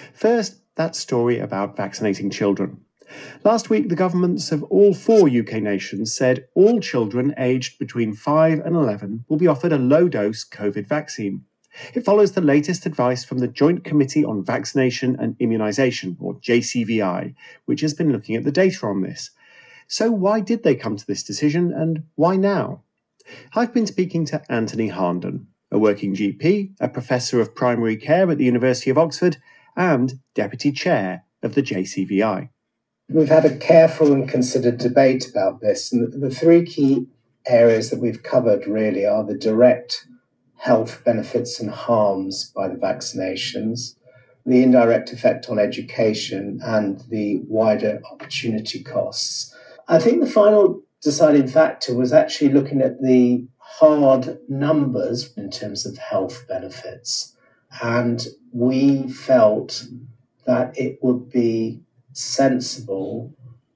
First, that story about vaccinating children. Last week, the governments of all 4 UK nations said all children aged between 5 and 11 will be offered a low-dose COVID vaccine. It follows the latest advice from the Joint Committee on Vaccination and Immunisation, or JCVI, which has been looking at the data on this. So why did they come to this decision, and why now? I've been speaking to Anthony Harnden, a working GP, a professor of primary care at the University of Oxford, and deputy chair of the JCVI. We've had a careful and considered debate about this, and the 3 key areas that we've covered really are the direct health benefits and harms by the vaccinations, the indirect effect on education, and the wider opportunity costs. I think the final deciding factor was actually looking at the hard numbers in terms of health benefits. And we felt that it would be sensible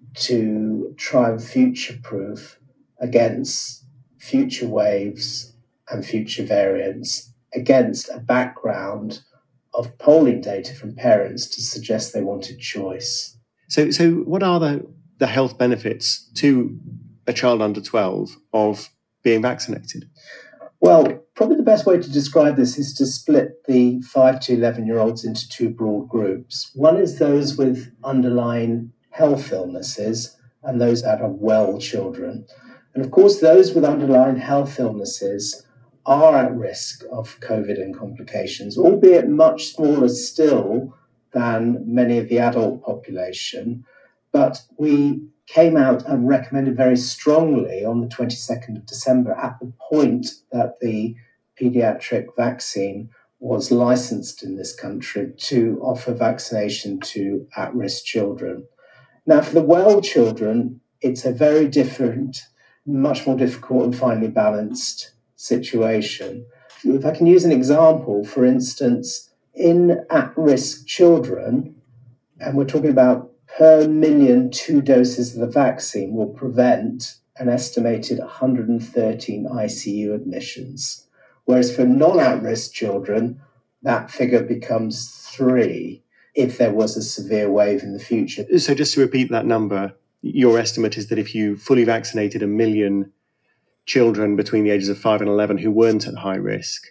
to try and future-proof against future waves and future variants against a background of polling data from parents to suggest they wanted choice. So what are the health benefits to a child under 12 of being vaccinated? Well, probably the best way to describe this is to split the 5 to 11-year-olds into 2 broad groups. One is those with underlying health illnesses and those that are well children. And of course, those with underlying health illnesses are at risk of COVID and complications, albeit much smaller still than many of the adult population. But we came out and recommended very strongly on the 22nd of December at the point that the paediatric vaccine was licensed in this country to offer vaccination to at-risk children. Now, for the well children, it's a very different, much more difficult and finely balanced situation. If I can use an example, for instance, in at-risk children, and we're talking about per million 2 doses of the vaccine will prevent an estimated 113 ICU admissions. Whereas for non-at-risk children, that figure becomes 3 if there was a severe wave in the future. So just to repeat that number, your estimate is that if you fully vaccinated 1 million children between the ages of 5 and 11 who weren't at high risk,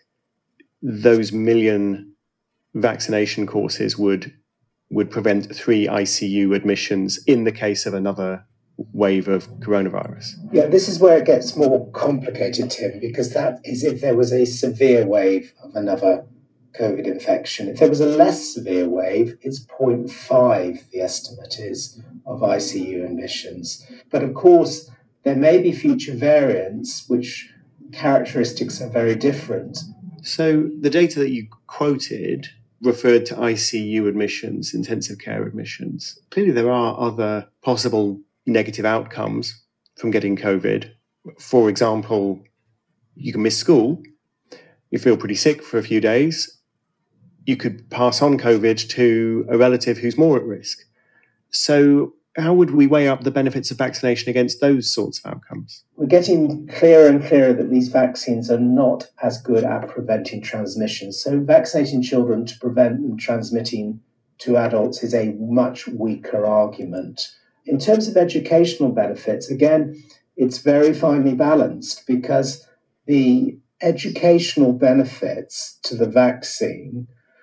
those million vaccination courses would prevent 3 ICU admissions in the case of another wave of coronavirus. Yeah, this is where it gets more complicated, Tim, because that is if there was a severe wave of another COVID infection. If there was a less severe wave, it's 0.5, the estimate is, of ICU admissions. But of course, there may be future variants which characteristics are very different. So the data that you quoted referred to ICU admissions, intensive care admissions. Clearly, there are other possible negative outcomes from getting COVID. For example, you can miss school, you feel pretty sick for a few days, you could pass on COVID to a relative who's more at risk. So how would we weigh up the benefits of vaccination against those sorts of outcomes? We're getting clearer and clearer that these vaccines are not as good at preventing transmission. So vaccinating children to prevent them transmitting to adults is a much weaker argument. In terms of educational benefits, again, it's very finely balanced because the educational benefits to the vaccine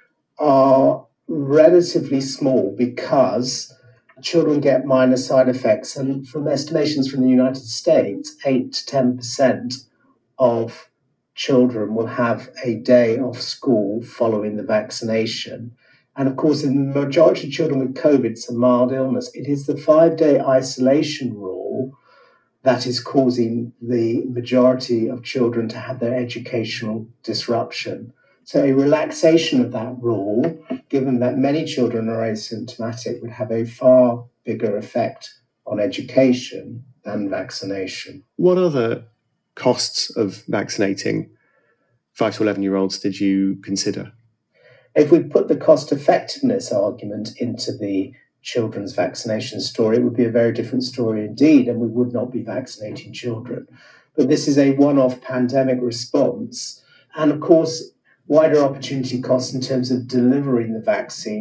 are relatively small because children get minor side effects, and from estimations from the United States, 8 to 10% of children will have a day off school following the vaccination. And of course, in the majority of children with COVID, it's a mild illness. It is the 5-day isolation rule that is causing the majority of children to have their educational disruption. So a relaxation of that rule, given that many children are asymptomatic, would have a far bigger effect on education than vaccination. What other costs of vaccinating 5 to 11-year-olds did you consider? If we put the cost effectiveness argument into the children's vaccination story, it would be a very different story indeed, and we would not be vaccinating children. But this is a one-off pandemic response. And of course, wider opportunity costs in terms of delivering the vaccine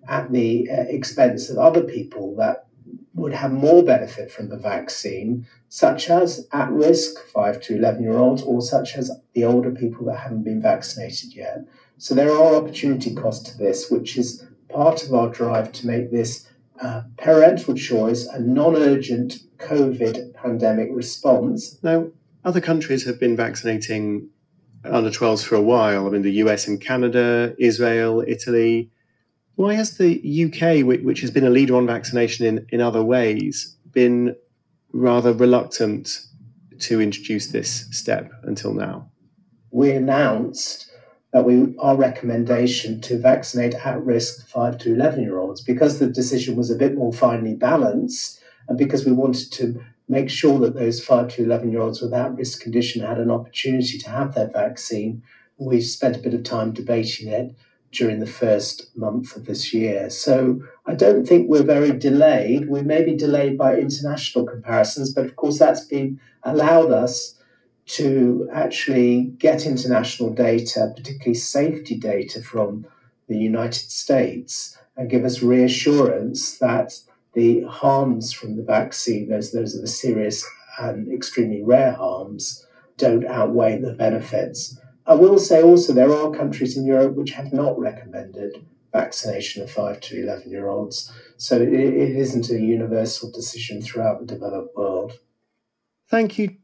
at the expense of other people that would have more benefit from the vaccine, such as at risk 5 to 11-year-olds, or such as the older people that haven't been vaccinated yet. So there are opportunity costs to this, which is part of our drive to make this parental choice a non-urgent COVID pandemic response. Now, other countries have been vaccinating under 12s for a while. I mean, the US and Canada, Israel, Italy. Why has the UK, which has been a leader on vaccination in other ways, been rather reluctant to introduce this step until now? We announced that our recommendation to vaccinate at-risk 5 to 11-year-olds, because the decision was a bit more finely balanced, and because we wanted to make sure that those 5 to 11-year-olds with at-risk condition had an opportunity to have their vaccine. We spent a bit of time debating it during the first month of this year. So I don't think we're very delayed. We may be delayed by international comparisons, but of course that's been allowed us to actually get international data, particularly safety data from the United States, and give us reassurance that the harms from the vaccine, those are the serious and extremely rare harms, don't outweigh the benefits. I will say also there are countries in Europe which have not recommended vaccination of 5 to 11-year-olds, so it isn't a universal decision throughout the developed world. Thank you